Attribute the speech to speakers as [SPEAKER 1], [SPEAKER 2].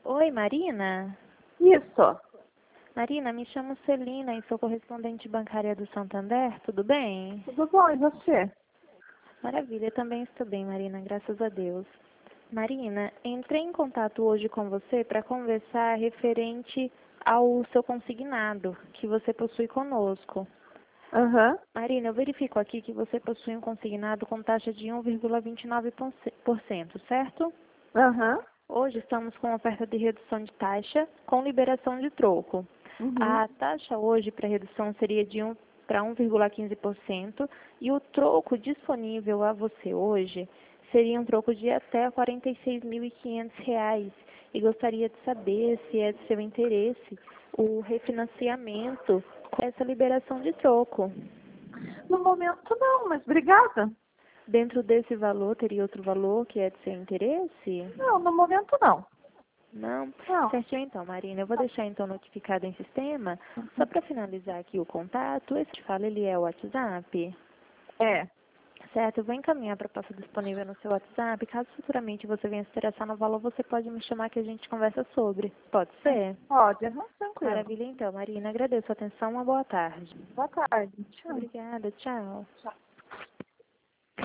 [SPEAKER 1] Oi, Marina?
[SPEAKER 2] Isso.
[SPEAKER 1] Marina, me chamo Celina e sou correspondente bancária do Santander, tudo bem?
[SPEAKER 2] Tudo bom, e você?
[SPEAKER 1] Maravilha, também estou bem, Marina, graças a Deus. Marina, entrei em contato hoje com você para conversar referente ao seu consignado que você possui conosco.
[SPEAKER 2] Aham.
[SPEAKER 1] Marina, eu verifico aqui que você possui um consignado com taxa de 1,29%, certo?
[SPEAKER 2] Aham.
[SPEAKER 1] Hoje estamos com oferta de redução de taxa com liberação de troco.
[SPEAKER 2] Uhum.
[SPEAKER 1] A taxa hoje para redução seria de 1 para 1,15% e o troco disponível a você hoje seria um troco de até R$ 46.500. E gostaria de saber se é de seu interesse o refinanciamento com essa liberação de troco.
[SPEAKER 2] No momento não, mas obrigada.
[SPEAKER 1] Dentro desse valor, teria outro valor que é de seu interesse?
[SPEAKER 2] Não, no momento não.
[SPEAKER 1] Não?
[SPEAKER 2] Não.
[SPEAKER 1] Certinho então, Marina. Eu vou deixar então notificado em sistema. Só para finalizar aqui o contato, esse que fala, ele é o WhatsApp?
[SPEAKER 2] É.
[SPEAKER 1] Certo, eu vou encaminhar a proposta disponível no seu WhatsApp. Caso futuramente você venha se interessar no valor, você pode me chamar que a gente conversa sobre. Pode ser?
[SPEAKER 2] Pode, aham, tranquilo.
[SPEAKER 1] Maravilha então, Marina. Agradeço a atenção. Uma boa tarde.
[SPEAKER 2] Boa tarde. Tchau.
[SPEAKER 1] Obrigada. Tchau.
[SPEAKER 2] Tchau.